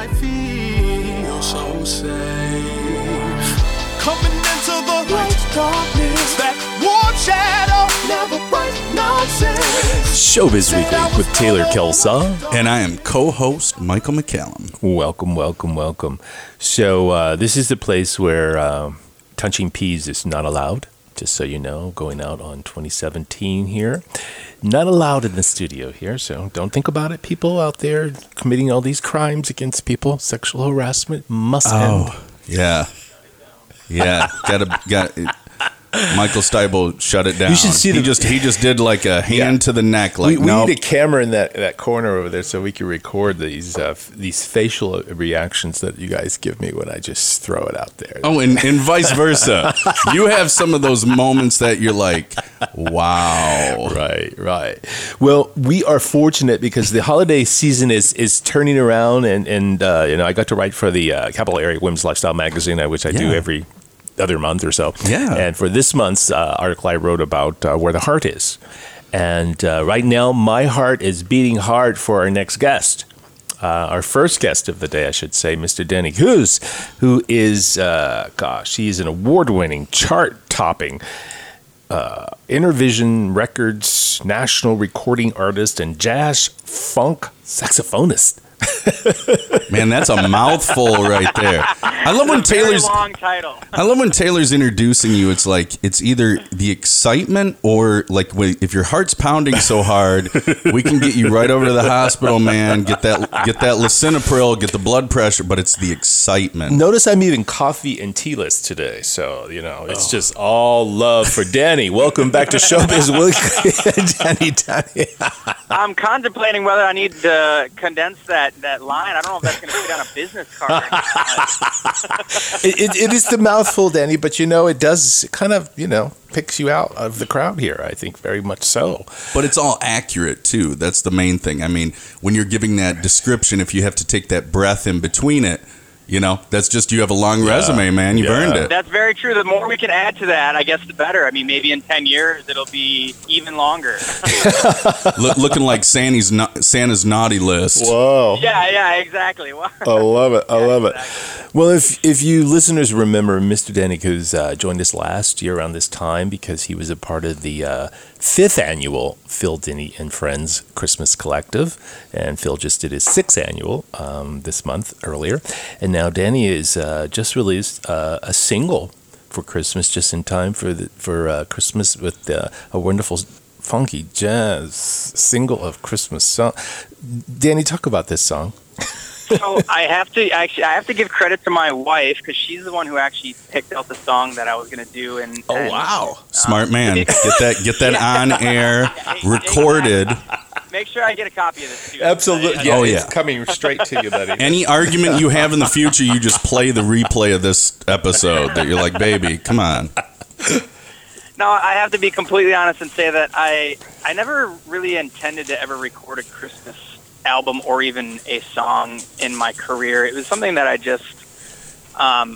I feel so safe. Coming into the light darkness, that warm shadow never break nonsense. Showbiz Weekly with Taylor Kelsaw. And I am co-host Michael McCallum. Welcome, welcome, welcome. So this is the place where touching peas is not allowed, just so you know, going out on 2017 here. Not allowed in the studio here, so don't think about it. People out there committing all these crimes against people, sexual harassment must end. Yeah. Yeah, got Michael Stiebel shut it down. You should see he just did like a hand to the neck. Like we need a camera in that corner over there so we can record these facial reactions that you guys give me when I just throw it out there. Oh, and vice versa. You have some of those moments that you're like, wow. Right. Well, we are fortunate because the holiday season is turning around, and I got to write for the Capital Area Women's Lifestyle magazine, which I do every other month or so. Yeah. And for this month's article, I wrote about where the heart is. And right now, my heart is beating hard for our next guest. Our first guest of the day, I should say, Mr. Danny Hughes, who is, he's an award-winning, chart-topping Intervision Records national recording artist and jazz funk saxophonist. Man, that's a mouthful right there. I love when Taylor's long title. I love when Taylor's introducing you. It's like it's either the excitement or like if your heart's pounding so hard, we can get you right over to the hospital, man. Get that lisinopril, get the blood pressure, but it's the excitement. Notice I'm eating coffee and tea-less today, so it's just all love for Danny. Welcome back to Showbiz Weekly, Danny. I'm contemplating whether I need to condense that line. I don't know if that's going to fit on a business card. It is the mouthful, Danny, but it does kind of, picks you out of the crowd here, I think, very much so. But it's all accurate, too. That's the main thing. I mean, when you're giving that description, if you have to take that breath in between it, that's just you have a long resume, man. You've earned it. That's very true. The more we can add to that, I guess the better. I mean, maybe in 10 years, it'll be even longer. Looking like Santa's naughty list. Whoa. Yeah, exactly. I love it. Exactly. Well, if you listeners remember, Mr. Danny Hughes joined us last year around this time because he was a part of the 5th annual Phil Denny and Friends Christmas Collective, and Phil just did his 6th annual this month earlier, and now Danny is just released a single for Christmas, just in time for Christmas, with a wonderful funky jazz single of Christmas song. Danny, talk about this song. So I have to give credit to my wife because she's the one who actually picked out the song that I was going to do. And wow, smart man! Get that on air, recorded. Make sure I get a copy of this too. Absolutely. It's coming straight to you, buddy. Any argument you have in the future, you just play the replay of this episode. That you're like, baby, come on. No, I have to be completely honest and say that I never really intended to ever record a Christmas album or even a song in my career. It was something that I just I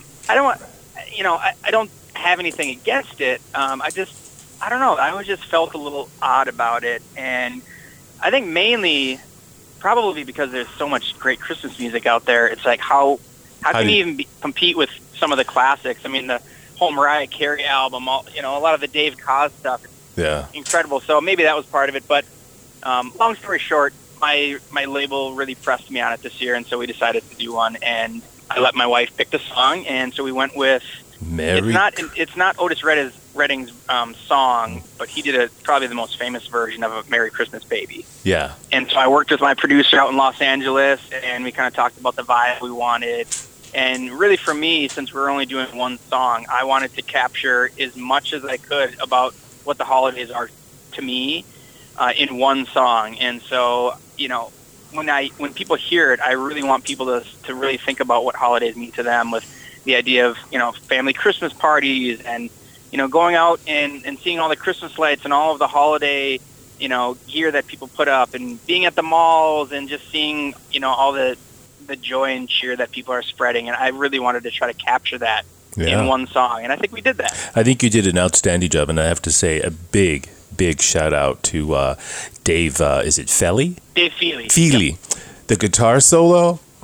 don't have anything against it. I don't know, I always just felt a little odd about it, and I think mainly probably because there's so much great Christmas music out there. It's like how can you even compete with some of the classics? I mean, the whole Mariah Carey album, a lot of the Dave Koz stuff. It's incredible. So maybe that was part of it, but long story short, my label really pressed me on it this year, and so we decided to do one, and I let my wife pick the song, and so we went with it's not Otis Redding's song, but he did probably the most famous version of a Merry Christmas Baby. Yeah. And so I worked with my producer out in Los Angeles, and we kind of talked about the vibe we wanted. And really for me, since we're only doing one song, I wanted to capture as much as I could about what the holidays are to me in one song. And so, when people hear it, I really want people to really think about what holidays mean to them, with the idea of, family Christmas parties and, going out and seeing all the Christmas lights and all of the holiday, gear that people put up, and being at the malls and just seeing, all the joy and cheer that people are spreading. And I really wanted to try to capture that in one song. And I think we did that. I think you did an outstanding job. And I have to say a big shout out to Dave, is it Feely? Dave Feely. Feely. The guitar solo,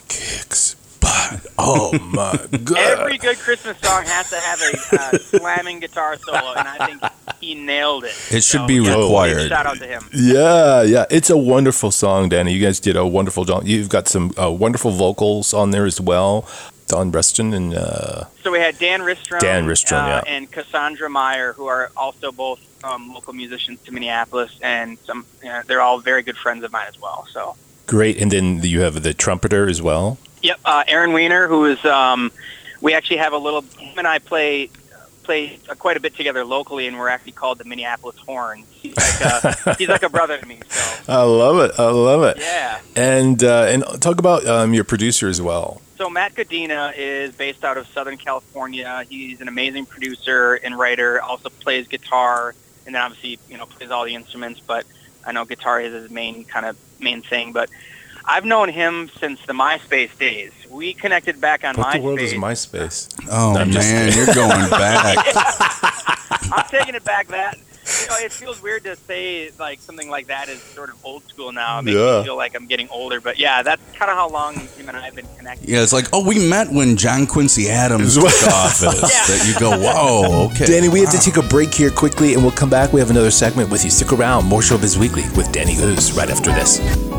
kicks butt. Oh my God. Every good Christmas song has to have a slamming guitar solo, and I think he nailed it. It should be required. Shout out to him. Yeah. It's a wonderful song, Danny. You guys did a wonderful job. You've got some wonderful vocals on there as well. Don Reston and... So we had Dan Ristrom. Yeah. And Cassandra Meyer, who are also both local musicians to Minneapolis, and they're all very good friends of mine as well. So great. And then you have the trumpeter as well. Yep, Aaron Weiner, who is we actually have him and I play quite a bit together locally, and we're actually called the Minneapolis Horns. He's like a brother to me. So I love it. Yeah. And talk about your producer as well. So Matt Godina is based out of Southern California. He's an amazing producer and writer. Also plays guitar, and then obviously plays all the instruments. But I know guitar is his main thing. But I've known him since the MySpace days. We connected back on MySpace. What the world is MySpace? Oh, man, you're going back. I'm taking it back that. It feels weird to say like something like that is sort of old school now. It makes me feel like I'm getting older. But yeah, that's kind of how long him and I have been connected. Yeah, it's like, we met when John Quincy Adams took office. That you go, whoa, okay. Danny, we have to take a break here quickly, and we'll come back. We have another segment with you. Stick around. More Showbiz Weekly with Danny Goose right after this.